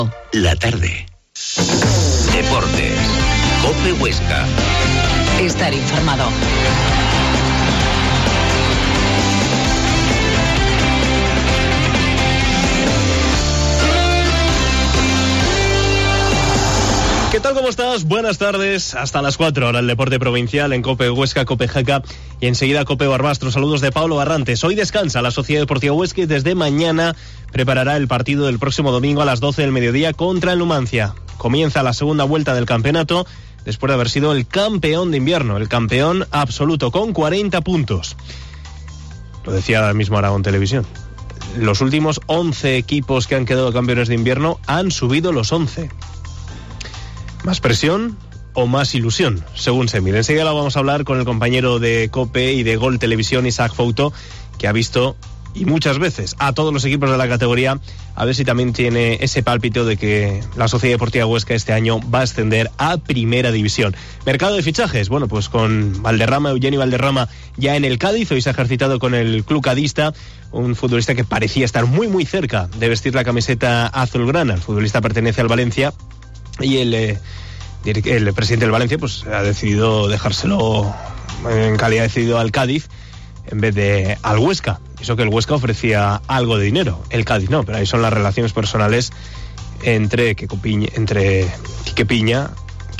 La tarde. Deportes. COPE Huesca. Estar informado. ¿Qué tal? ¿Cómo estás? Buenas tardes. Hasta las 4 ahora el deporte provincial en COPE Huesca, COPE Jaca y enseguida COPE Barbastro. Saludos de Pablo Barrantes. Hoy descansa la Sociedad Deportiva Huesca y desde mañana preparará el partido del próximo domingo a las 12 del mediodía contra el Numancia. Comienza la segunda vuelta del campeonato después de haber sido el campeón de invierno, el campeón absoluto con 40 puntos. Lo decía ahora mismo Aragón Televisión. Los últimos 11 equipos que han quedado campeones de invierno han subido los 11. ¿Más presión o más ilusión? Según se mire. Enseguida la vamos a hablar con el compañero de COPE y de Gol Televisión, Isaac Fouto, que ha visto, y muchas veces, a todos los equipos de la categoría, a ver si también tiene ese pálpito de que la Sociedad Deportiva Huesca este año va a ascender a Primera División. Mercado de fichajes, bueno, pues con Valderrama, Eugenio Valderrama ya en el Cádiz. Hoy se ha ejercitado con el club cadista, un futbolista que parecía estar muy muy cerca de vestir la camiseta azulgrana. El futbolista pertenece al Valencia y el presidente del Valencia pues ha decidido dejárselo en calidad de cedido al Cádiz en vez de al Huesca. Eso que el Huesca ofrecía algo de dinero, el Cádiz no, pero ahí son las relaciones personales entre Quique Pina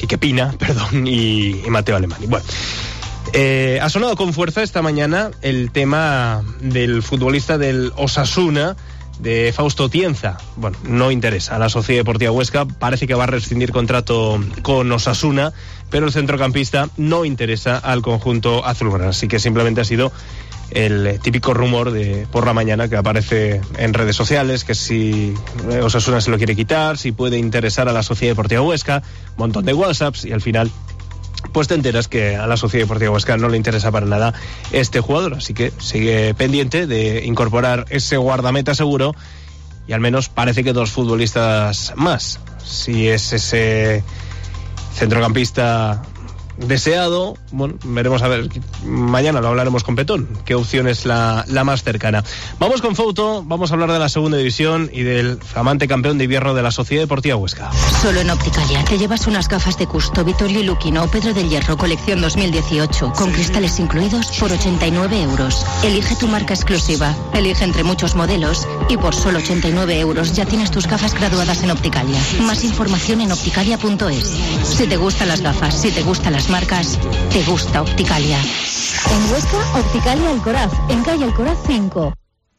y Mateo Alemany. Bueno, ha sonado con fuerza esta mañana el tema del futbolista del Osasuna, de Fausto Tienza. Bueno, no interesa a la Sociedad Deportiva Huesca, parece que va a rescindir contrato con Osasuna, pero el centrocampista no interesa al conjunto azulgrana, así que simplemente ha sido el típico rumor de por la mañana que aparece en redes sociales, que si Osasuna se lo quiere quitar, si puede interesar a la Sociedad Deportiva Huesca, un montón de WhatsApps, y al final pues te enteras que a la Sociedad Deportiva Huesca no le interesa para nada este jugador, así que sigue pendiente de incorporar ese guardameta seguro y al menos parece que 2 futbolistas más. Si es ese centrocampista deseado, bueno, veremos a ver, mañana lo hablaremos con Petón, qué opción es la más cercana. Vamos con Fouto, vamos a hablar de la segunda división y del flamante campeón de invierno de la Sociedad Deportiva Huesca. Solo en Opticalia te llevas unas gafas de Custo, Vittorio y Luquino o Pedro del Hierro, colección 2018, con cristales incluidos por 89 euros. Elige tu marca exclusiva, elige entre muchos modelos y por solo 89 euros ya tienes tus gafas graduadas en Opticalia. Más información en opticalia.es. Si te gustan las gafas, si te gustan las marcas, te gusta Opticalia. En Huesca, Opticalia Alcoraz, en calle Alcoraz 5.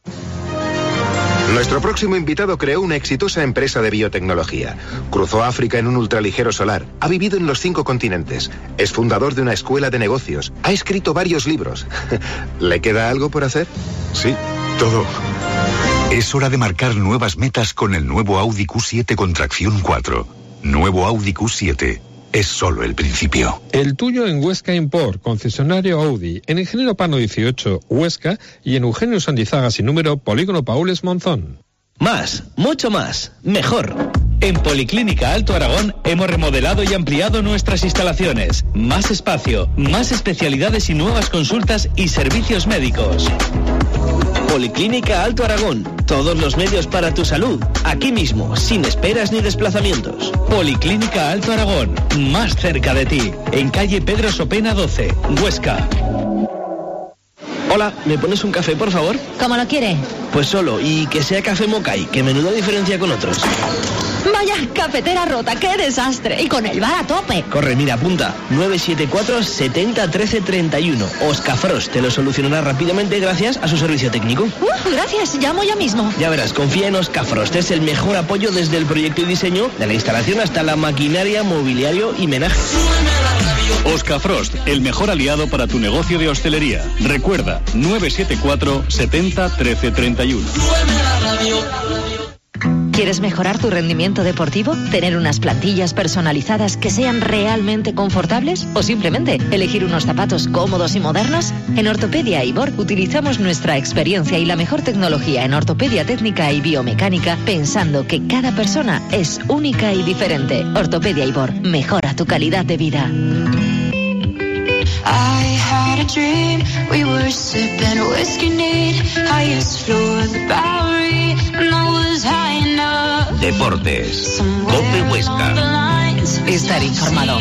Nuestro próximo invitado creó una exitosa empresa de biotecnología. Cruzó África en un ultraligero solar. Ha vivido en los 5 continentes. Es fundador de una escuela de negocios. Ha escrito varios libros. ¿Le queda algo por hacer? Sí, todo. Es hora de marcar nuevas metas con el nuevo Audi Q7 con tracción 4. Nuevo Audi Q7. Es solo el principio. El tuyo en Huesca Import, concesionario Audi, en Ingeniero Pano 18, Huesca, y en Eugenio Sandizaga sin número, Polígono Paules Monzón. Más, mucho más, mejor. En Policlínica Alto Aragón hemos remodelado y ampliado nuestras instalaciones. Más espacio, más especialidades y nuevas consultas y servicios médicos. Policlínica Alto Aragón. Todos los medios para tu salud. Aquí mismo, sin esperas ni desplazamientos. Policlínica Alto Aragón. Más cerca de ti. En calle Pedro Sopena 12, Huesca. Hola, ¿me pones un café, por favor? ¿Cómo lo quiere? Pues solo, y que sea café Mokai, que menuda diferencia con otros. Vaya, cafetera rota, qué desastre. Y con el bar a tope. Corre, mira, apunta. 974 70 13 31. Oscar Frost te lo solucionará rápidamente gracias a su servicio técnico. Gracias, llamo ya mismo. Ya verás, confía en Oscar Frost. Es el mejor apoyo desde el proyecto y diseño, de la instalación hasta la maquinaria, mobiliario y menaje. Oscar Frost, el mejor aliado para tu negocio de hostelería. Recuerda, 974 70 13 31. ¿Quieres mejorar tu rendimiento deportivo? ¿Tener unas plantillas personalizadas que sean realmente confortables? ¿O simplemente elegir unos zapatos cómodos y modernos? En Ortopedia Ibor utilizamos nuestra experiencia y la mejor tecnología en ortopedia técnica y biomecánica, pensando que cada persona es única y diferente. Ortopedia Ibor, mejora tu calidad de vida. I had a dream, we were sipping whiskey neat, highest floor of the Bowery, and I was high enough. Deportes. COPE Huesca. Estar informado.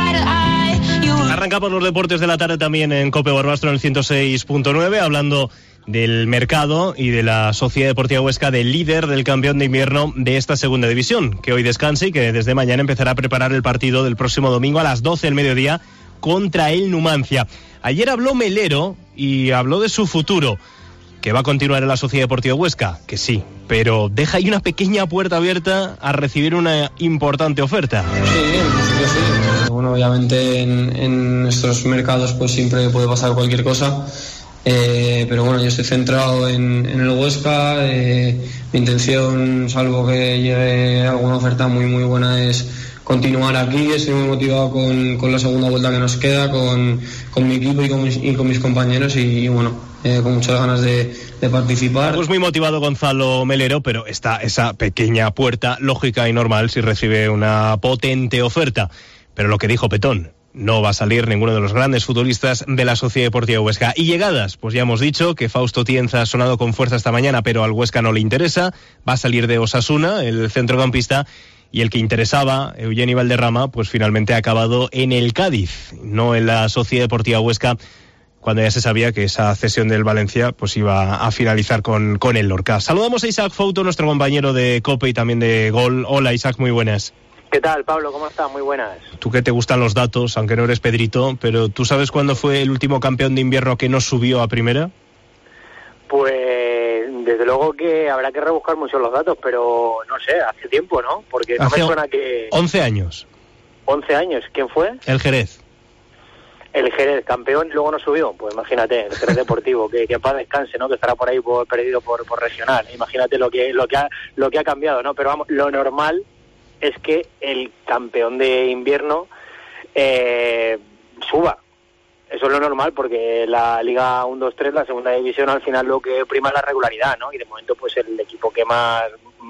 Arrancamos los deportes de la tarde también en COPE Barbastro en el 106.9, hablando del mercado y de la Sociedad Deportiva Huesca, del líder del campeón de invierno de esta segunda división, que hoy descansa y que desde mañana empezará a preparar el partido del próximo domingo a las 12 del mediodía contra el Numancia. Ayer habló Melero y habló de su futuro, que va a continuar en la Sociedad Deportiva Huesca, que sí, pero deja ahí una pequeña puerta abierta a recibir una importante oferta. Sí, en principio sí. Bueno, obviamente en nuestros mercados pues siempre puede pasar cualquier cosa. Pero bueno, yo estoy centrado en el Huesca. Mi intención, salvo que llegue alguna oferta muy muy buena, es continuar aquí. Estoy muy motivado con la segunda vuelta que nos queda, con mi equipo y con mis compañeros, y bueno, con muchas ganas de participar. Pues muy motivado Gonzalo Melero, pero está esa pequeña puerta lógica y normal si recibe una potente oferta. Pero lo que dijo Petón, no va a salir ninguno de los grandes futbolistas de la Sociedad Deportiva Huesca. Y llegadas, pues ya hemos dicho que Fausto Tienza ha sonado con fuerza esta mañana, pero al Huesca no le interesa. Va a salir de Osasuna, el centrocampista, y el que interesaba, Eugeni Valderrama, pues finalmente ha acabado en el Cádiz, no en la Sociedad Deportiva Huesca, cuando ya se sabía que esa cesión del Valencia pues iba a finalizar con el Lorca. Saludamos a Isaac Fouto, nuestro compañero de COPE y también de Gol. Hola Isaac, muy buenas. ¿Qué tal, Pablo? ¿Cómo estás? Muy buenas. Tú que te gustan los datos, aunque no eres Pedrito, pero ¿tú sabes cuándo fue el último campeón de invierno que no subió a primera? Pues desde luego que habrá que rebuscar mucho los datos, pero no sé, hace tiempo, ¿no? Porque no me suena que... 11 años. 11 años. ¿Quién fue? El Jerez. El Jerez, campeón, y luego no subió. Pues imagínate, el Jerez Deportivo, que en paz descanse, ¿no? Que estará por ahí perdido por regional. Imagínate lo que ha cambiado, ¿no? Pero vamos, lo normal es que el campeón de invierno suba. Eso es lo normal, porque la Liga 1-2-3, la segunda división, al final lo que prima es la regularidad, ¿no? Y de momento pues el equipo que más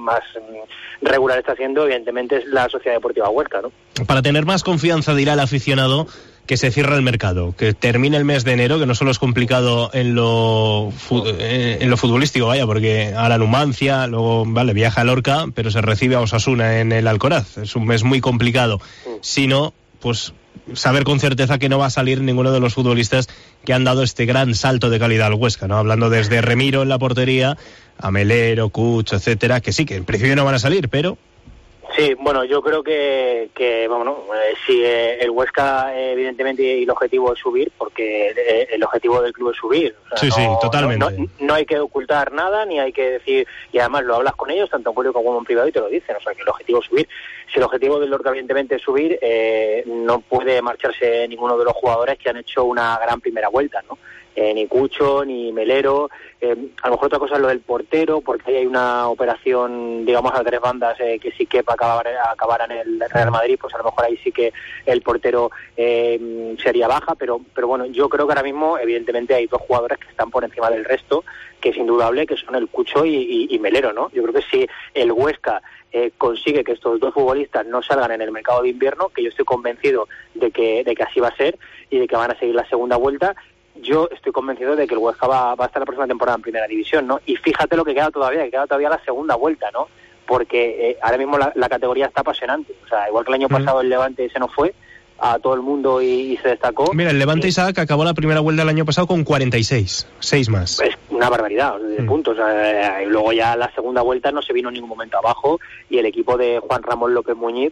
regular está siendo, evidentemente, es la Sociedad Deportiva Huesca, ¿no? Para tener más confianza, dirá el aficionado, que se cierra el mercado, que termine el mes de enero, que no solo es complicado en lo futbolístico, vaya, porque ahora Numancia, luego vale, viaja a Lorca, pero se recibe a Osasuna en el Alcoraz. Es un mes muy complicado. Sino, pues, saber con certeza que no va a salir ninguno de los futbolistas que han dado este gran salto de calidad al Huesca, ¿no? Hablando desde Remiro en la portería, a Melero, Cucho, etcétera, que sí, que en principio no van a salir, pero... Sí, bueno, yo creo que bueno, si el Huesca, evidentemente, y el objetivo es subir, porque el objetivo del club es subir. O sea, sí, totalmente. No hay que ocultar nada, ni hay que decir, y además lo hablas con ellos, tanto en público como en privado, y te lo dicen, o sea, que el objetivo es subir. Si el objetivo del Lorca, evidentemente, es subir, no puede marcharse ninguno de los jugadores que han hecho una gran primera vuelta, ¿no? Ni Cucho, ni Melero. A lo mejor otra cosa es lo del portero, porque ahí hay una operación, digamos, a tres bandas, que si Kepa acabara en el Real Madrid, pues a lo mejor ahí sí que el portero sería baja, pero bueno, yo creo que ahora mismo, evidentemente, hay dos jugadores que están por encima del resto, que es indudable, que son el Cucho y Melero, ¿no? Yo creo que si el Huesca consigue que estos dos futbolistas no salgan en el mercado de invierno, que yo estoy convencido de que así va a ser, y de que van a seguir la segunda vuelta, yo estoy convencido de que el Huesca va a estar la próxima temporada en primera división, ¿no? Y fíjate lo que queda todavía, la segunda vuelta, ¿no? Porque ahora mismo la categoría está apasionante. O sea, igual que el año pasado el Levante se nos fue a todo el mundo y se destacó. Mira, el Levante, Isaac, acabó la primera vuelta el año pasado con 46, 6 más. Es una barbaridad de puntos. Y luego ya la segunda vuelta no se vino en ningún momento abajo, y el equipo de Juan Ramón López Muñiz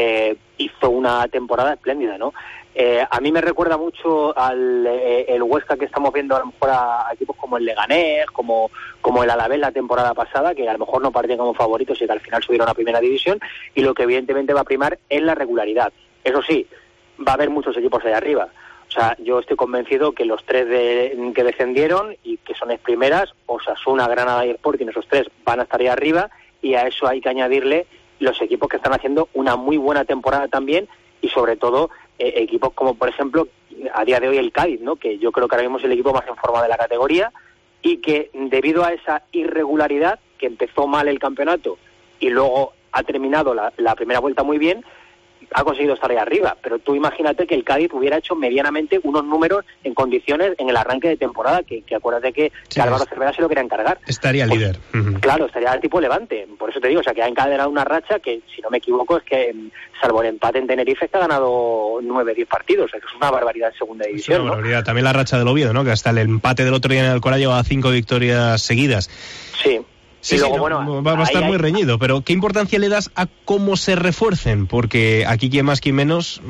hizo una temporada espléndida, ¿no? A mí me recuerda mucho el Huesca que estamos viendo a lo mejor a equipos como el Leganés, como el Alavés la temporada pasada, que a lo mejor no partían como favoritos y que al final subieron a primera división, y lo que evidentemente va a primar es la regularidad. Eso sí, va a haber muchos equipos ahí arriba. O sea, yo estoy convencido que los tres que descendieron y que son ex primeras, Osasuna, Granada y Sporting, esos tres van a estar ahí arriba, y a eso hay que añadirle los equipos que están haciendo una muy buena temporada también, y sobre todo equipos como, por ejemplo, a día de hoy el Cádiz, ¿no? Que yo creo que ahora mismo es el equipo más en forma de la categoría, y que debido a esa irregularidad, que empezó mal el campeonato y luego ha terminado la primera vuelta muy bien, ha conseguido estar ahí arriba, pero tú imagínate que el Cádiz hubiera hecho medianamente unos números en condiciones en el arranque de temporada, que acuérdate que Álvaro Cervera se lo quería encargar. Estaría líder. Claro, estaría el tipo Levante, por eso te digo, o sea, que ha encadenado una racha que, si no me equivoco, es que, salvo el empate en Tenerife, está ganado 9-10 partidos, o sea, que es una barbaridad en segunda división. Es una barbaridad. También la racha del Oviedo, ¿no? Que hasta el empate del otro día en Alcoraz llevaba 5 victorias seguidas. Sí. Sí, y luego, no, bueno, va a estar muy reñido, pero ¿qué importancia le das a cómo se refuercen? Porque aquí quien más, quien menos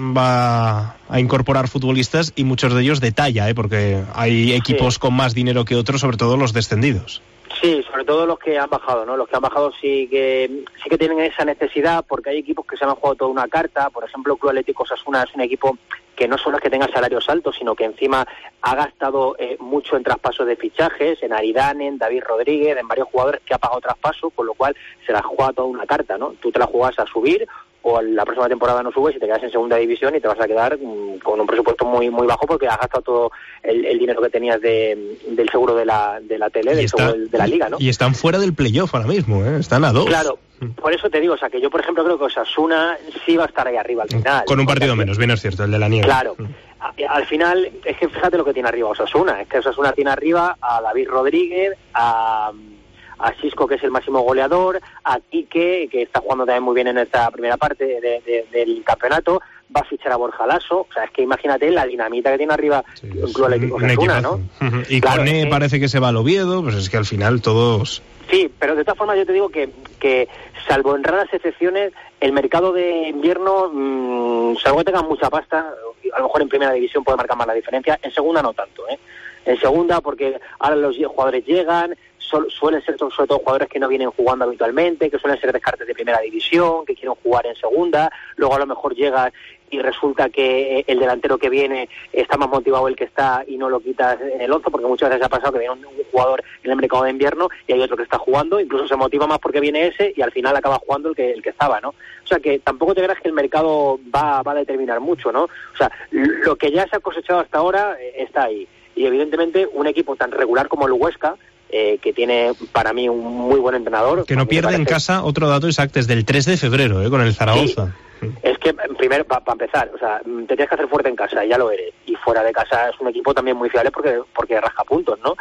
va a incorporar futbolistas y muchos de ellos de talla, porque hay equipos con más dinero que otros, sobre todo los descendidos. Sí, sobre todo los que han bajado, ¿no? Los que han bajado sí que tienen esa necesidad, porque hay equipos que se han jugado toda una carta. Por ejemplo, el Club Atlético Osasuna es un equipo que no solo es que tenga salarios altos, sino que encima ha gastado mucho en traspasos de fichajes, en Aridane, en David Rodríguez, en varios jugadores que ha pagado traspaso, con lo cual se la juega toda una carta, ¿no? Tú te la juegas a subir, o la próxima temporada no subes y te quedas en segunda división y te vas a quedar con un presupuesto muy muy bajo, porque has gastado todo el dinero que tenías del seguro de la tele, del seguro de la liga, ¿no? Y están fuera del playoff ahora mismo, están a 2. Claro, por eso te digo, o sea, que yo por ejemplo creo que Osasuna sí va a estar ahí arriba al final. Con un partido menos, bien es cierto, el de la nieve. Claro, al final es que fíjate lo que tiene arriba Osasuna, es que Osasuna tiene arriba a David Rodríguez, a Xisco, que es el máximo goleador, a Quique, que está jugando también muy bien en esta primera parte del campeonato, va a fichar a Borja Lasso, o sea, es que imagínate la dinamita que tiene arriba un Club Atlético Osasuna, ¿no? Y claro, Coné parece que se va al Oviedo, pues es que al final todos... Sí, pero de todas formas yo te digo que salvo en raras excepciones, el mercado de invierno, salvo que tengan mucha pasta, a lo mejor en primera división puede marcar más la diferencia, en segunda no tanto, En segunda, porque ahora los jugadores llegan, suelen ser sobre todo jugadores que no vienen jugando habitualmente, que suelen ser descartes de primera división, que quieren jugar en segunda, luego a lo mejor llega y resulta que el delantero que viene está más motivado el que está y no lo quitas en el 11, porque muchas veces ha pasado que viene un jugador en el mercado de invierno y hay otro que está jugando, incluso se motiva más porque viene ese y al final acaba jugando el que estaba, ¿no? O sea, que tampoco te creas que el mercado va a determinar mucho, ¿no? O sea, lo que ya se ha cosechado hasta ahora está ahí. Y evidentemente un equipo tan regular como el Huesca, que tiene para mí un muy buen entrenador. Que no pierde en casa, otro dato exacto, desde el 3 de febrero, con el Zaragoza. Sí. Es que, primero, para empezar, o sea, te tienes que hacer fuerte en casa, ya lo eres. Y fuera de casa es un equipo también muy fiable porque rasca puntos, ¿no?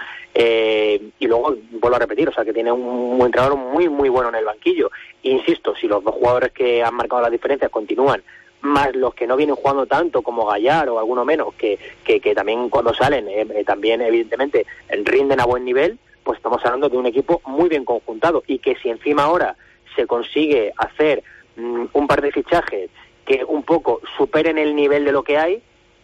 Y luego, vuelvo a repetir, o sea, que tiene un entrenador muy, muy bueno en el banquillo. Insisto, si los dos jugadores que han marcado las diferencias continúan, más los que no vienen jugando tanto como Gallar o alguno menos, que también cuando salen, también evidentemente rinden a buen nivel, pues estamos hablando de un equipo muy bien conjuntado, y que si encima ahora se consigue hacer un par de fichajes que un poco superen el nivel de lo que hay,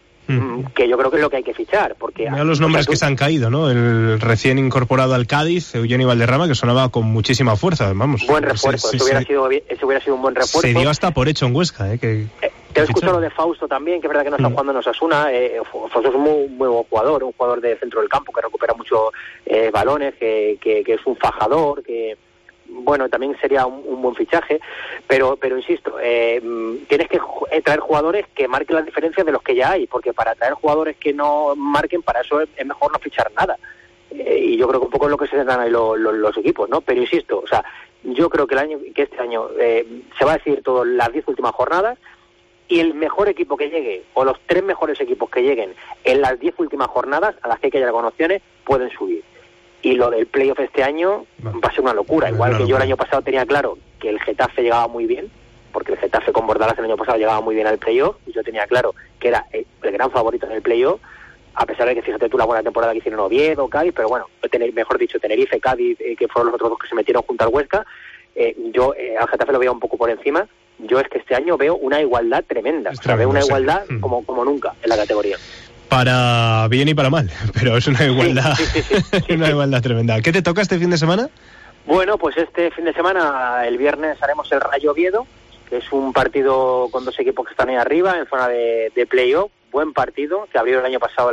que yo creo que es lo que hay que fichar, porque mira los nombres que se han caído, ¿no? El recién incorporado al Cádiz, Eugenio Valderrama, que sonaba con muchísima fuerza, vamos. Buen refuerzo, ese hubiera sido un buen refuerzo. Se dio hasta por hecho en Huesca, Te he escuchado lo de Fausto también, que es verdad que no está jugando en Osasuna. Fausto es un muy buen jugador, un jugador de centro del campo que recupera muchos balones, que es un fajador, que bueno, también sería un buen fichaje, pero insisto, tienes que traer jugadores que marquen las diferencias de los que ya hay, porque para traer jugadores que no marquen, para eso es mejor no fichar nada. Y yo creo que un poco es lo que se dan ahí los equipos, ¿no? Pero insisto, o sea, yo creo que este año se va a decidir todo en las 10 últimas jornadas, y el mejor equipo que llegue, o los 3 mejores equipos que lleguen en las 10 últimas jornadas, a las que haya con opciones, pueden subir. Y lo del playoff este año va a ser una locura. Igual que yo el año pasado tenía claro que el Getafe llegaba muy bien, porque el Getafe con Bordalás el año pasado llegaba muy bien al playoff, y yo tenía claro que era el gran favorito en el playoff, a pesar de que, fíjate tú, la buena temporada que hicieron Oviedo, Cádiz, pero bueno, mejor dicho, Tenerife, Cádiz, que fueron los otros dos que se metieron junto al Huesca. Yo al Getafe lo veo un poco por encima. Yo es que este año veo una igualdad tremenda, veo una igualdad como nunca en la categoría. Para bien y para mal, pero es una igualdad, una igualdad tremenda. ¿Qué te toca este fin de semana? Bueno, pues este fin de semana, el viernes, haremos el Rayo Oviedo, que es un partido con 2 equipos que están ahí arriba, en zona de play-off. Buen partido, que abrió el año pasado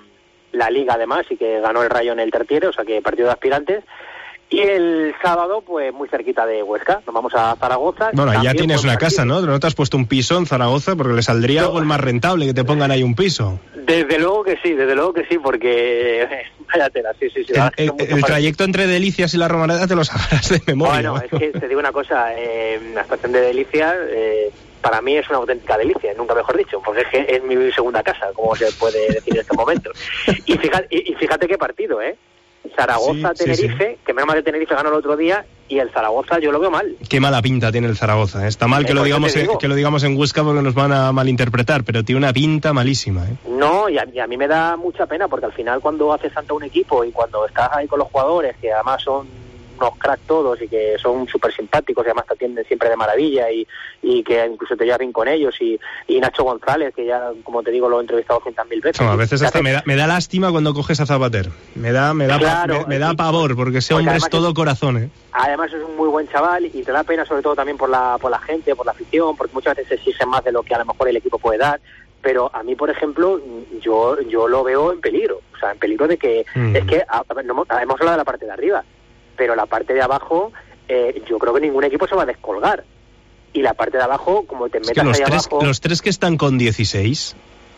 la Liga además, y que ganó el Rayo en el tertiere, o sea que partido de aspirantes. Y el sábado, pues muy cerquita de Huesca, nos vamos a Zaragoza. Bueno, ya tienes una casa, ¿no? ¿No te has puesto un piso en Zaragoza? Porque le saldría algo el más rentable que te pongan ahí un piso. Desde luego que sí, porque vaya tela, sí. El trayecto entre Delicias y la Romareda te lo sabrás de memoria. Bueno, es que te digo una cosa, la estación de Delicias para mí es una auténtica delicia, nunca mejor dicho, porque es que es mi segunda casa, como se puede decir en estos momentos. Y fíjate qué partido, Zaragoza-Tenerife, que menos mal que Tenerife ganó el otro día, y el Zaragoza yo lo veo mal. Qué mala pinta tiene el Zaragoza. Está mal que lo digamos en Huesca porque nos van a malinterpretar, pero tiene una pinta malísima. No, y a mí me da mucha pena, porque al final cuando haces tanto un equipo y cuando estás ahí con los jugadores, que además son unos cracks todos y que son súper simpáticos y además te atienden siempre de maravilla y que incluso te llevas bien con ellos, y Nacho González, que ya, como te digo, lo he entrevistado 100.000 veces. No, a veces hasta me da lástima cuando coges a Zapater. Me da pavor, porque ese hombre es todo corazón. Además es un muy buen chaval y te da pena sobre todo también por la gente, por la afición, porque muchas veces se exige más de lo que a lo mejor el equipo puede dar. Pero a mí, por ejemplo, yo lo veo en peligro. O sea, en peligro de que... Es que, hemos hablado de la parte de arriba, pero la parte de abajo, yo creo que ningún equipo se va a descolgar. Y la parte de abajo, como te metas ahí abajo... Los tres que están con 16...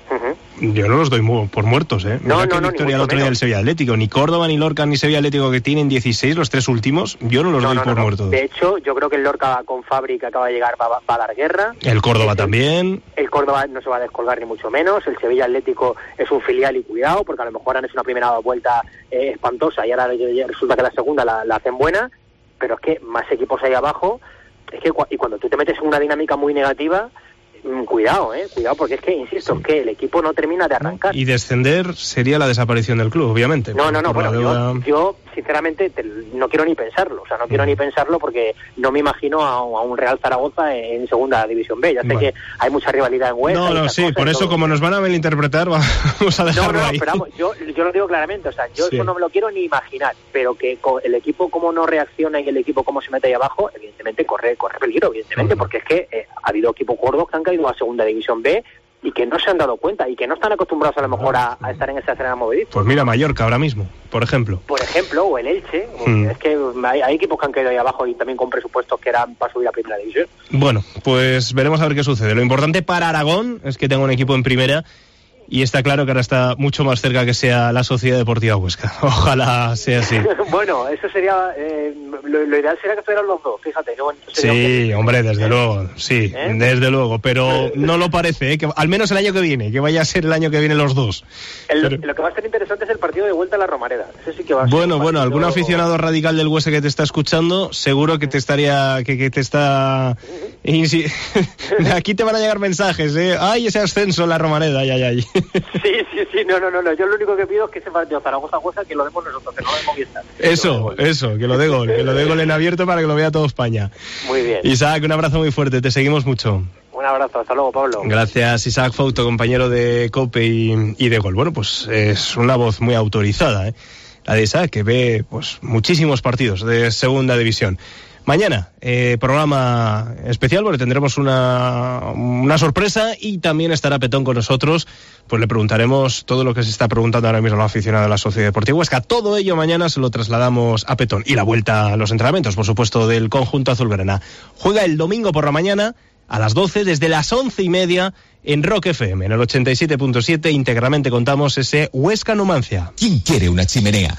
Yo no los doy por muertos, No, victoria el otro día del Sevilla Atlético. Ni Córdoba, ni Lorca, ni Sevilla Atlético, que tienen 16, los tres últimos, yo no los doy por muertos. De hecho, yo creo que el Lorca con Fabri, que acaba de llegar, va a dar guerra. El Córdoba también. El Córdoba no se va a descolgar ni mucho menos. El Sevilla Atlético es un filial y cuidado, porque a lo mejor han hecho una primera vuelta espantosa y ahora resulta que la segunda la hacen buena. Pero es que más equipos ahí abajo, es que y cuando tú te metes en una dinámica muy negativa... Cuidado, porque es que, insisto, es que el equipo no termina de arrancar. Y descender sería la desaparición del club, obviamente. Yo sinceramente no quiero ni pensarlo, porque no me imagino a un Real Zaragoza en segunda división B. Ya sé que hay mucha rivalidad en Huesca. Por eso, como nos van a malinterpretar, vamos a dejarlo ahí. Pero vamos, yo lo digo claramente, eso no me lo quiero ni imaginar, pero que el equipo como no reacciona y el equipo como se mete ahí abajo, evidentemente corre peligro, evidentemente, porque es que ha habido equipos gordos que han caído a segunda división B y que no se han dado cuenta y que no están acostumbrados a lo mejor a estar en esa escena movediza. Pues mira, Mallorca ahora mismo, por ejemplo, o el Elche. Es que hay equipos que han caído ahí abajo y también con presupuestos que eran para subir a primera división. Bueno, pues veremos a ver qué sucede. Lo importante para Aragón es que tenga un equipo en primera. Y está claro que ahora está mucho más cerca que sea la Sociedad Deportiva Huesca. Ojalá sea así. Bueno, eso sería... lo ideal sería que fueran los dos, fíjate. Sí, hombre, desde luego. Sí, desde luego. Pero no lo parece, que al menos el año que viene, que vaya a ser el año que viene los dos. Lo que va a ser interesante es el partido de vuelta a la Romareda. Ese sí que va a ser bueno, algún aficionado radical del Huesca que te está escuchando, seguro que te estaría... que te está... Aquí te van a llegar mensajes, ¡ay, ese ascenso en la Romareda! ¡Ay! Sí, no. Yo lo único que pido es que ese partido Zaragoza-Huesca que lo demos nosotros, que no lo demos Movistar. Eso, que lo dé gol en abierto para que lo vea toda España. Muy bien. Isaac, un abrazo muy fuerte, te seguimos mucho. Un abrazo, hasta luego, Pablo. Gracias, Isaac Fouto, compañero de COPE y de Gol. Bueno, pues es una voz muy autorizada, la de Isaac, que ve pues muchísimos partidos de segunda división. Mañana, programa especial porque tendremos una sorpresa y también estará Petón con nosotros. Pues le preguntaremos todo lo que se está preguntando ahora mismo a los aficionados de la Sociedad Deportiva Huesca. Todo ello mañana se lo trasladamos a Petón. Y la vuelta a los entrenamientos, por supuesto, del conjunto azulgrana. Juega el domingo por la mañana a las 12, desde las 11:30 en Rock FM, en el 87.7. Íntegramente contamos ese Huesca-Numancia. ¿Quién quiere una chimenea?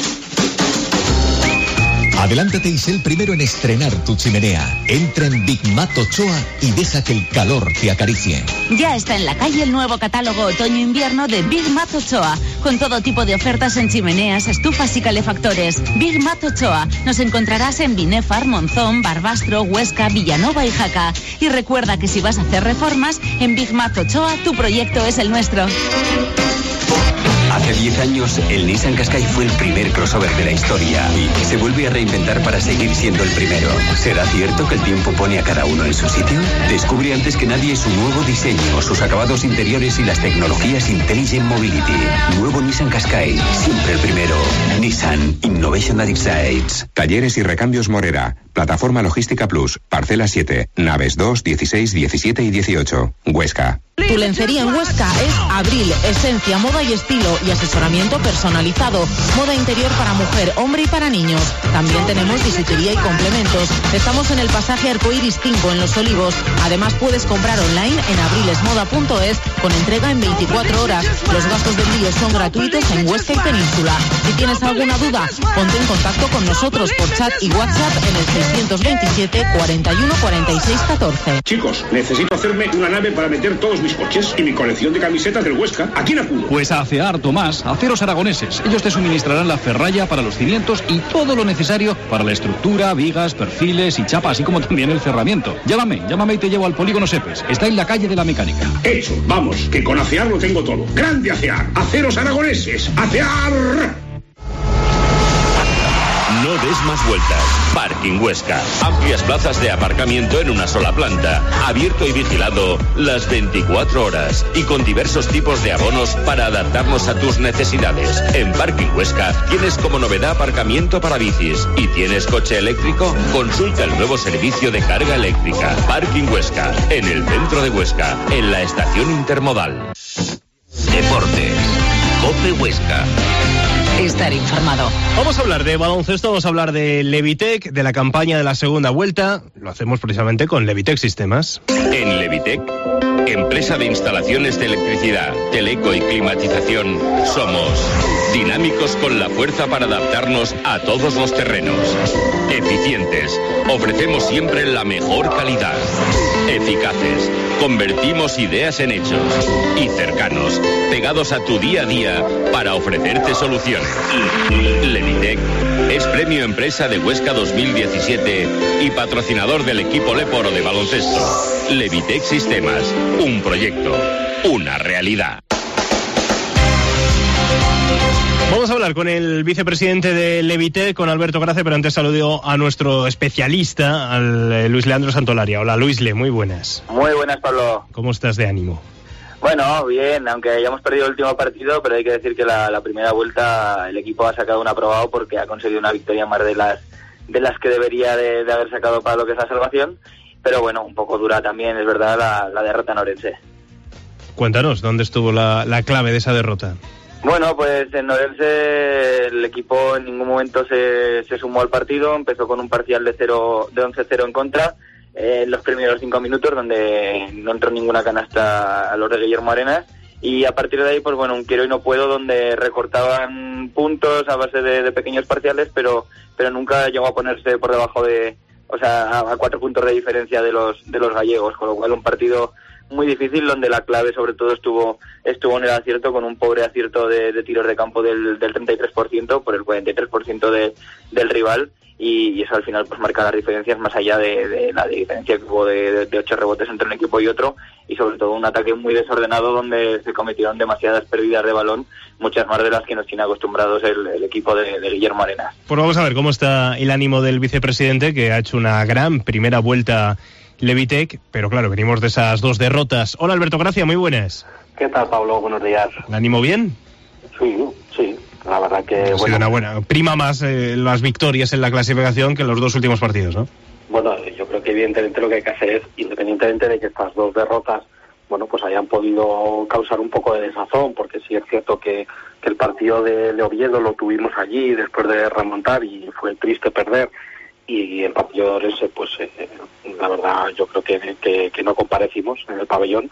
Adelántate y sé el primero en estrenar tu chimenea. Entra en Big Mat Ochoa y deja que el calor te acaricie. Ya está en la calle el nuevo catálogo otoño-invierno de Big Mat Ochoa, con todo tipo de ofertas en chimeneas, estufas y calefactores. Big Mat Ochoa. Nos encontrarás en Binefar, Monzón, Barbastro, Huesca, Villanova y Jaca. Y recuerda que si vas a hacer reformas, en Big Mat Ochoa tu proyecto es el nuestro. Hace 10 años, el Nissan Qashqai fue el primer crossover de la historia y se vuelve a reinventar para seguir siendo el primero. ¿Será cierto que el tiempo pone a cada uno en su sitio? Descubre antes que nadie su nuevo diseño, sus acabados interiores y las tecnologías Intelligent Mobility. Nuevo Nissan Qashqai, siempre el primero. Nissan Innovation that excites. Talleres y recambios Morera. Plataforma Logística Plus. Parcela 7. Naves 2, 16, 17 y 18. Huesca. Tu lencería en Huesca es Abril, esencia, moda y estilo y asesoramiento personalizado. Moda interior para mujer, hombre y para niños. También tenemos bisutería y complementos. Estamos en el pasaje Arcoiris 5 en Los Olivos. Además puedes comprar online en abrilesmoda.es con entrega en 24 horas. Los gastos de envío son gratuitos en Huesca y Península. Si tienes alguna duda, ponte en contacto con nosotros por chat y WhatsApp en el 627 41 46 14. Chicos, necesito hacerme una nave para meter todos mis coches y mi colección de camisetas del Huesca. ¿A quién acudo? Pues a ACEAR, Tomás, Aceros Aragoneses. Ellos te suministrarán la ferralla para los cimientos y todo lo necesario para la estructura, vigas, perfiles y chapa, así como también el cerramiento. Llámame y te llevo al Polígono Sepes. Está en la calle de la Mecánica. Hecho, vamos, que con ACEAR lo tengo todo. ¡Grande ACEAR! ¡Aceros Aragoneses! ¡ACEAR! No des más vueltas. Parking Huesca. Amplias plazas de aparcamiento en una sola planta. Abierto y vigilado las 24 horas. Y con diversos tipos de abonos para adaptarnos a tus necesidades. En Parking Huesca tienes como novedad aparcamiento para bicis. ¿Y tienes coche eléctrico? Consulta el nuevo servicio de carga eléctrica. Parking Huesca. En el centro de Huesca. En la estación intermodal. Deportes. COPE Huesca. Estar informado. Vamos a hablar de baloncesto, vamos a hablar de Levitec, de la campaña de la segunda vuelta. Lo hacemos precisamente con Levitec Sistemas. En Levitec, empresa de instalaciones de electricidad, teleco y climatización, somos dinámicos con la fuerza para adaptarnos a todos los terrenos. Eficientes, ofrecemos siempre la mejor calidad. Eficaces, convertimos ideas en hechos. Y cercanos, pegados a tu día a día para ofrecerte soluciones. Levitec es Premio Empresa de Huesca 2017 y patrocinador del equipo Leporo de baloncesto. Levitec Sistemas, un proyecto, una realidad. Vamos a hablar con el vicepresidente de Levitec, con Alberto Grace, pero antes saludo a nuestro especialista, al Luis Leandro Santolaria. Hola, Luisle, muy buenas. Muy buenas, Pablo. ¿Cómo estás de ánimo? Bueno, bien, aunque hayamos perdido el último partido, pero hay que decir que la primera vuelta el equipo ha sacado un aprobado porque ha conseguido una victoria más de las que debería de haber sacado para lo que es la salvación, pero bueno, un poco dura también, es verdad, la derrota en Orense. Cuéntanos, ¿dónde estuvo la clave de esa derrota? Bueno, pues en Orense el equipo en ningún momento se sumó al partido, empezó con un parcial de 11-0 en contra, en los primeros 5 minutos, donde no entró ninguna canasta a los de Guillermo Arenas, y a partir de ahí, pues bueno, un quiero y no puedo, donde recortaban puntos a base de pequeños parciales, pero nunca llegó a ponerse por debajo a 4 puntos de diferencia de los gallegos, con lo cual un partido muy difícil, donde la clave sobre todo estuvo en el acierto, con un pobre acierto de tiros de campo del 33% por el 43% del rival, y eso al final pues marca las diferencias, más allá de la diferencia que hubo de 8 rebotes entre un equipo y otro, y sobre todo un ataque muy desordenado donde se cometieron demasiadas pérdidas de balón, muchas más de las que nos tiene acostumbrados el equipo de Guillermo Arenas. Pues vamos a ver cómo está el ánimo del vicepresidente, que ha hecho una gran primera vuelta Levitec, pero claro, venimos de esas 2 derrotas. Hola, Alberto Gracia, muy buenas. ¿Qué tal, Pablo? Buenos días. ¿El ánimo bien? Sí, la verdad que... Ha sido una buena. Prima más las victorias en la clasificación que en los 2 últimos partidos, ¿no? Bueno, yo creo que evidentemente lo que hay que hacer es, independientemente de que estas 2 derrotas, bueno, pues hayan podido causar un poco de desazón, porque sí es cierto que el partido de Oviedo lo tuvimos allí después de remontar y fue triste perder, y el partido de Orense, pues la verdad yo creo que no comparecimos en el pabellón.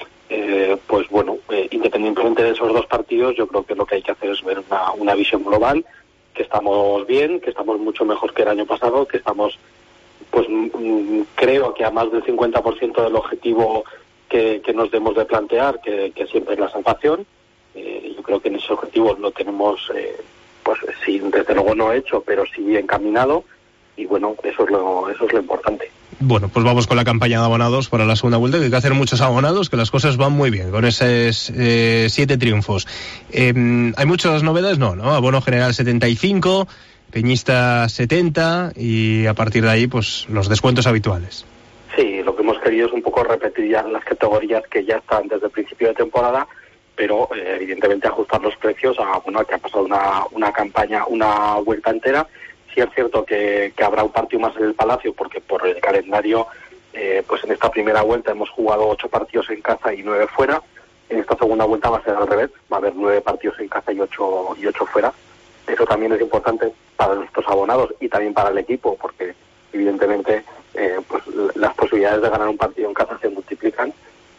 Pues bueno, independientemente de esos 2 partidos, yo creo que lo que hay que hacer es ver una visión global, que estamos bien, que estamos mucho mejor que el año pasado, que estamos, pues creo que a más del 50% del objetivo que nos debemos de plantear, que siempre es la salvación. Yo creo que en ese objetivo lo tenemos, pues sí, desde luego no hecho, pero sí encaminado. Y bueno, eso es lo importante. Bueno, pues vamos con la campaña de abonados para la segunda vuelta, que hay que hacer muchos abonados, que las cosas van muy bien, con esos 7 triunfos. ¿Hay muchas novedades? No. Abono general 75, peñista 70, y a partir de ahí, pues los descuentos habituales. Sí, lo que hemos querido es un poco repetir ya las categorías que ya están desde el principio de temporada, pero evidentemente ajustar los precios a que ha pasado una campaña, una vuelta entera. Sí es cierto que habrá un partido más en el Palacio, porque por el calendario pues en esta primera vuelta hemos jugado 8 partidos en casa y 9 fuera. En esta segunda vuelta va a ser al revés, va a haber 9 partidos en casa y 8 fuera. Eso también es importante para nuestros abonados y también para el equipo, porque evidentemente pues las posibilidades de ganar un partido en casa se multiplican.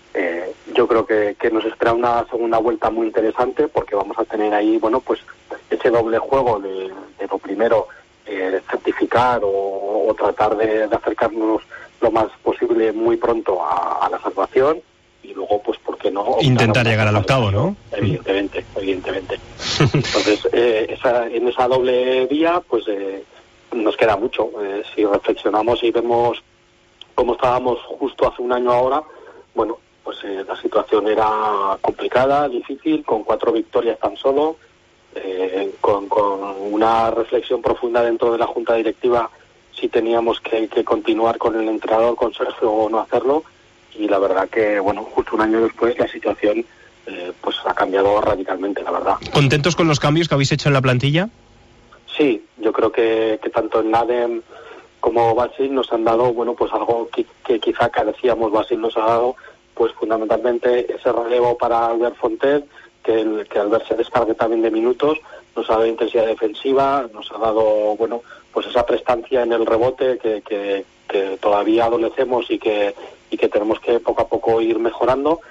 Yo creo que nos espera una segunda vuelta muy interesante, porque vamos a tener ahí, bueno, pues ese doble juego de lo primero, certificar o tratar de acercarnos lo más posible muy pronto a la salvación, y luego, pues, ¿por qué no? Intentar llegar al octavo, ¿no? Evidentemente. Entonces, en esa doble vía, pues nos queda mucho. Si reflexionamos y vemos cómo estábamos justo hace un año ahora, bueno, pues la situación era complicada, difícil, con 4 victorias tan solo, con una reflexión profunda dentro de la junta directiva si teníamos que continuar con el entrenador, con Sergio, o no hacerlo. Y la verdad que, bueno, justo un año después la situación pues ha cambiado radicalmente, la verdad. ¿Contentos con los cambios que habéis hecho en la plantilla? Sí, yo creo que tanto en Nadem como Basil nos han dado, bueno, pues algo que quizá carecíamos. Basil nos ha dado, pues fundamentalmente ese relevo para Albert Fontet, que Albert se descargue también de minutos, nos ha dado intensidad defensiva, nos ha dado, bueno, pues esa prestancia en el rebote que todavía adolecemos y que tenemos que poco a poco ir mejorando.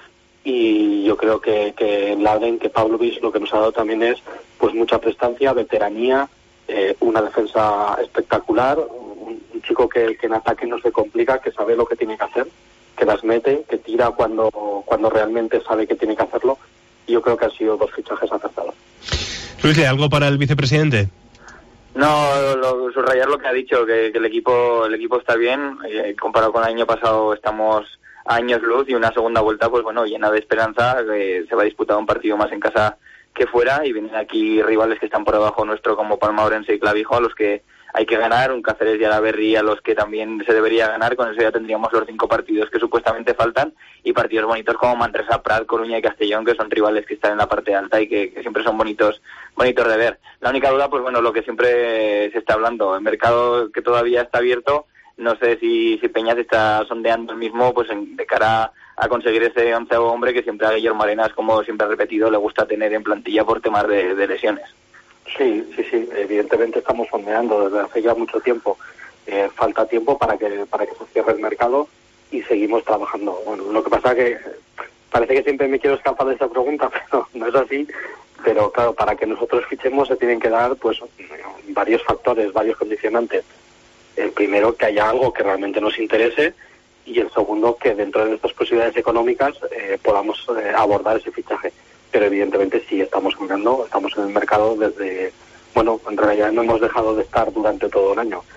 Y yo creo que en Laden, que Pavlovic lo que nos ha dado también es, pues, mucha prestancia, veteranía, una defensa espectacular, un chico que en ataque no se complica, que sabe lo que tiene que hacer, que las mete, que tira cuando realmente sabe que tiene que hacerlo. Y yo creo que han sido 2 fichajes acertados. Luis, ¿algo para el vicepresidente? No, subrayar lo que ha dicho, que el equipo está bien. Comparado con el año pasado estamos a años luz, y una segunda vuelta, pues bueno, llena de esperanza, que se va a disputar un partido más en casa que fuera, y vienen aquí rivales que están por debajo nuestro, como Palma Orense y Clavijo, a los que hay que ganar, un Cáceres y Araberri a los que también se debería ganar. Con eso ya tendríamos los 5 partidos que supuestamente faltan, y partidos bonitos como Manresa, Prat, Coruña y Castellón, que son rivales que están en la parte alta y que siempre son bonitos de ver. La única duda, pues bueno, lo que siempre se está hablando, el mercado que todavía está abierto, no sé si Peñas está sondeando el mismo, pues de cara a conseguir ese 11º hombre que siempre a Guillermo Arenas, como siempre ha repetido, le gusta tener en plantilla por temas de lesiones. Sí, evidentemente estamos sondeando desde hace ya mucho tiempo. Falta tiempo para que se cierre el mercado, y seguimos trabajando. Bueno, lo que pasa que parece que siempre me quiero escapar de esa pregunta, pero no es así. Pero claro, para que nosotros fichemos se tienen que dar, pues, varios factores, varios condicionantes. El primero, que haya algo que realmente nos interese, y el segundo, que dentro de nuestras posibilidades económicas podamos abordar ese fichaje. Pero evidentemente sí estamos mirando, estamos en el mercado desde, bueno, en realidad no hemos dejado de estar durante todo el año.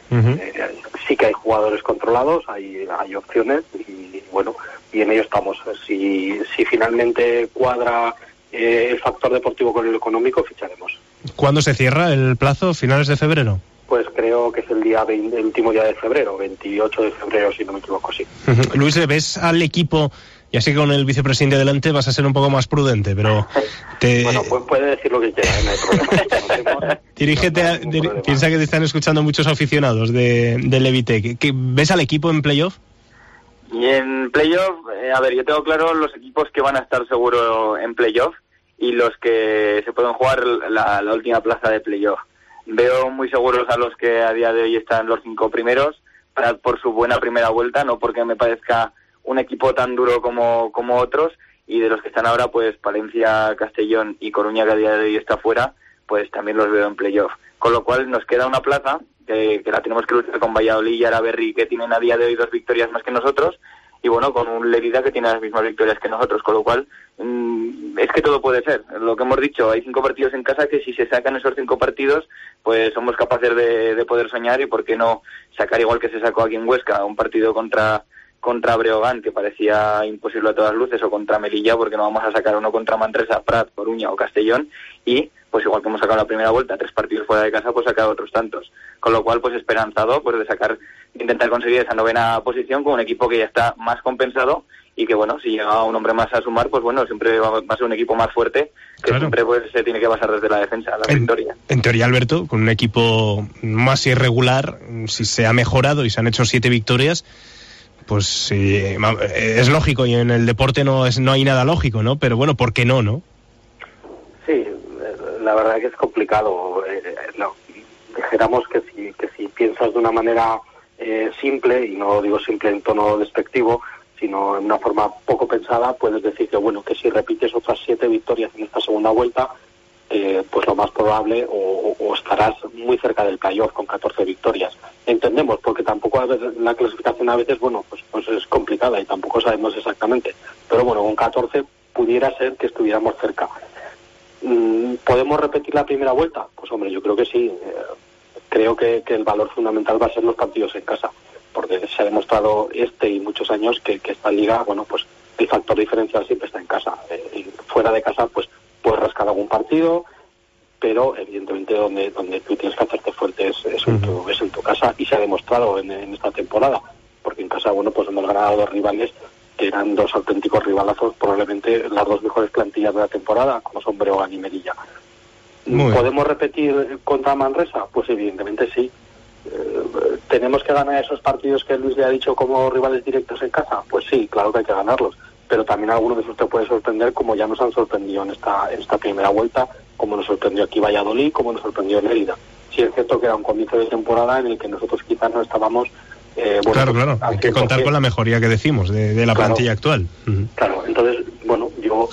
Sí que hay jugadores controlados, hay opciones, y bueno, y en ello estamos. Si finalmente cuadra el factor deportivo con el económico, ficharemos. ¿Cuándo se cierra el plazo? ¿Finales de febrero? Pues creo que es el último día de febrero, 28 de febrero, si no me equivoco, sí. Luis, ¿ves al equipo? Ya sé que con el vicepresidente delante vas a ser un poco más prudente, pero... Bueno, pues puede decir lo que quiera, no hay problema. Piensa que te están escuchando muchos aficionados del Levitec. ¿Ves al equipo en playoff? Y en playoff, a ver, yo tengo claro los equipos que van a estar seguro en playoff y los que se pueden jugar la última plaza de playoff. Veo muy seguros a los que a día de hoy están los 5 primeros, por su buena primera vuelta, no porque me parezca un equipo tan duro como otros, y de los que están ahora, pues Palencia, Castellón y Coruña, que a día de hoy está fuera, pues también los veo en playoff. Con lo cual nos queda una plaza que la tenemos que luchar con Valladolid y Araberri, que tienen a día de hoy 2 victorias más que nosotros, y bueno, con un Lerida que tiene las mismas victorias que nosotros, con lo cual es que todo puede ser. Lo que hemos dicho, hay 5 partidos en casa que si se sacan esos 5 partidos, pues somos capaces de poder soñar, y por qué no sacar, igual que se sacó aquí en Huesca, un partido contra Breogán, que parecía imposible a todas luces, o contra Melilla, porque no vamos a sacar uno contra Manresa, Prat, Coruña o Castellón, y pues igual que hemos sacado la primera vuelta 3 partidos fuera de casa, pues sacar otros tantos, con lo cual pues esperanzado pues de intentar conseguir esa 9ª posición con un equipo que ya está más compensado, y que bueno, si llega un hombre más a sumar, pues bueno, siempre va a ser un equipo más fuerte, que claro, siempre pues se tiene que basar desde la defensa, la victoria. En teoría, Alberto, con un equipo más irregular, si se ha mejorado y se han hecho 7 victorias, pues sí, es lógico, y en el deporte no hay nada lógico, ¿no? Pero bueno, ¿por qué no, no? Sí, la verdad que es complicado. Dijéramos que si piensas de una manera simple, y no digo simple en tono despectivo, sino en una forma poco pensada, puedes decir que bueno, que si repites otras 7 victorias en esta segunda vuelta, pues lo más probable o estarás muy cerca del playoff con 14 victorias. Entendemos, porque tampoco a veces, la clasificación a veces, bueno, pues es complicada y tampoco sabemos exactamente, pero bueno, con 14 pudiera ser que estuviéramos cerca. ¿Podemos repetir la primera vuelta? Pues hombre, yo creo que sí. Creo que el valor fundamental va a ser los partidos en casa, porque se ha demostrado y muchos años que esta liga, bueno, pues el factor diferencial siempre está en casa. Fuera de casa, pues puedes rascar algún partido, pero evidentemente donde tú tienes que hacerte fuerte es en tu casa, y se ha demostrado en esta temporada, porque en casa, bueno, pues hemos ganado 2 rivales que eran 2 auténticos rivalazos, probablemente las 2 mejores plantillas de la temporada, como son Breogán y Melilla. ¿Podemos repetir contra Manresa? Pues evidentemente sí. ¿Tenemos que ganar esos partidos que Luis le ha dicho como rivales directos en casa? Pues sí, claro que hay que ganarlos, pero también alguno de esos te puede sorprender, como ya nos han sorprendido en esta primera vuelta, como nos sorprendió aquí Valladolid, como nos sorprendió Mérida. Sí es cierto que era un comienzo de temporada en el que nosotros quizás no estábamos... claro, hay que contar con la mejoría que decimos de la plantilla actual. Claro, entonces, bueno, yo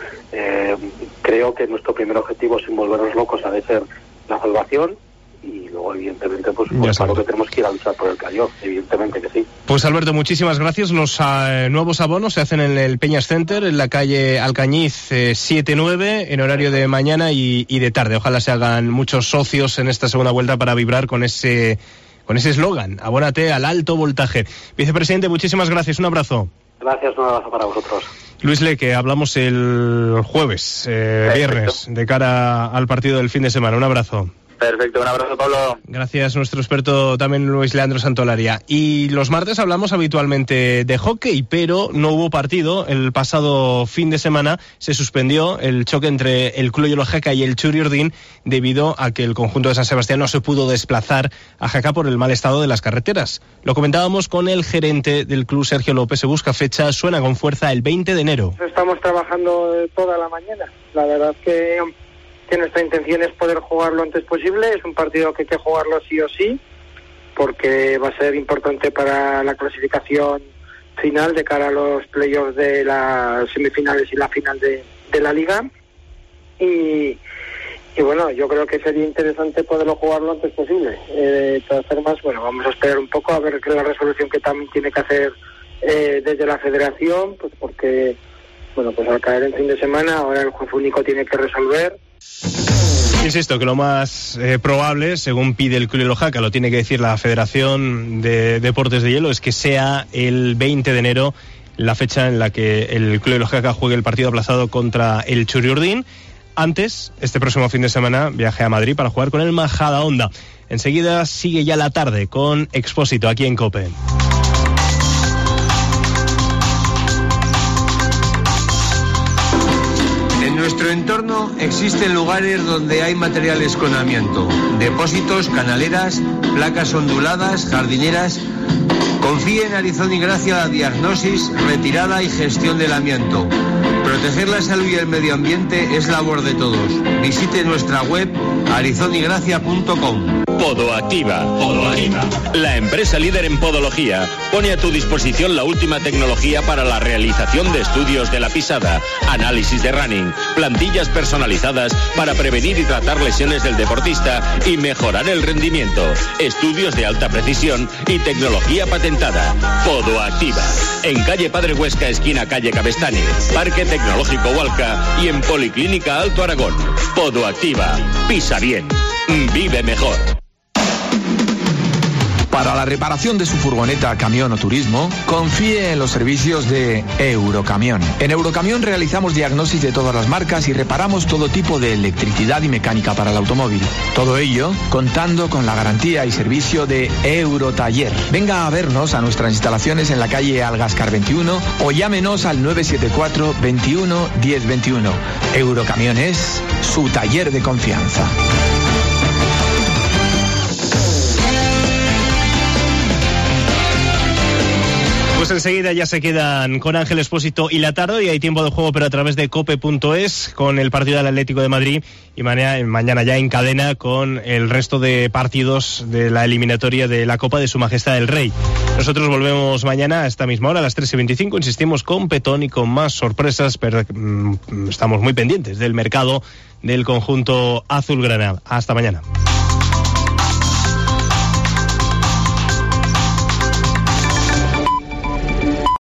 creo que nuestro primer objetivo sin volvernos locos ha de ser la salvación, y luego evidentemente pues claro que tenemos que ir a luchar por el playoff, evidentemente que sí. Pues Alberto, muchísimas gracias. Los nuevos abonos se hacen en el Peñas Center, en la calle Alcañiz 7-9, en horario de mañana y de tarde. Ojalá se hagan muchos socios en esta segunda vuelta para vibrar con ese eslogan: abónate al alto voltaje. Vicepresidente, muchísimas gracias, un abrazo. Gracias, un abrazo para vosotros. Luis Leque, hablamos el jueves, viernes, de cara al partido del fin de semana. Un abrazo. Perfecto, un abrazo, Pablo. Gracias, nuestro experto también Luis Leandro Santolaria. Y los martes hablamos habitualmente de hockey, pero no hubo partido. El pasado fin de semana se suspendió el choque entre el Club Jaca y el Churi Urdin debido a que el conjunto de San Sebastián no se pudo desplazar a Jaca por el mal estado de las carreteras. Lo comentábamos con el gerente del club, Sergio López. Se busca fecha, suena con fuerza el 20 de enero. Estamos trabajando toda la mañana. La verdad que nuestra intención es poder jugar lo antes posible. Es un partido que hay que jugarlo sí o sí, porque va a ser importante para la clasificación final de cara a los playoffs de las semifinales y la final de la liga. Y bueno, yo creo que sería interesante poderlo jugar lo antes posible. De todas formas, bueno, vamos a esperar un poco a ver qué es la resolución que también tiene que hacer desde la federación, pues porque, bueno, pues al caer en fin de semana, ahora el juez único tiene que resolver. Insisto que lo más probable, según pide el Club Jaca, lo tiene que decir la Federación de Deportes de Hielo, es que sea el 20 de enero la fecha en la que el Club Jaca juegue el partido aplazado contra el Churi Urdin. Antes, este próximo fin de semana, viaje a Madrid para jugar con el Majadahonda. Enseguida sigue ya la tarde con Expósito aquí en COPE. En nuestro entorno existen lugares donde hay materiales con amianto, depósitos, canaleras, placas onduladas, jardineras. Confíe en Arizón y Gracia la diagnosis, retirada y gestión del amianto. Proteger la salud y el medio ambiente es labor de todos. Visite nuestra web arizonygracia.com. Podoactiva. La empresa líder en podología pone a tu disposición la última tecnología para la realización de estudios de la pisada, análisis de running, plantillas personalizadas para prevenir y tratar lesiones del deportista y mejorar el rendimiento, estudios de alta precisión y tecnología patentada. Podoactiva. En calle Padre Huesca, esquina calle Cabestany, Parque Tecnológico Hualca y en Policlínica Alto Aragón. Podoactiva. Pisa bien. Vive mejor. Para la reparación de su furgoneta, camión o turismo, confíe en los servicios de Eurocamión. En Eurocamión realizamos diagnosis de todas las marcas y reparamos todo tipo de electricidad y mecánica para el automóvil. Todo ello contando con la garantía y servicio de Eurotaller. Venga a vernos a nuestras instalaciones en la calle Algascar 21 o llámenos al 974 21 10 21. Eurocamión es su taller de confianza. Pues enseguida ya se quedan con Ángel Expósito y Latardo y hay tiempo de juego, pero a través de cope.es con el partido del Atlético de Madrid y mañana ya en cadena con el resto de partidos de la eliminatoria de la Copa de Su Majestad el Rey. Nosotros volvemos mañana a esta misma hora, a las 3:25, insistimos, con Petón y con más sorpresas, pero estamos muy pendientes del mercado del conjunto azulgrana. Hasta mañana.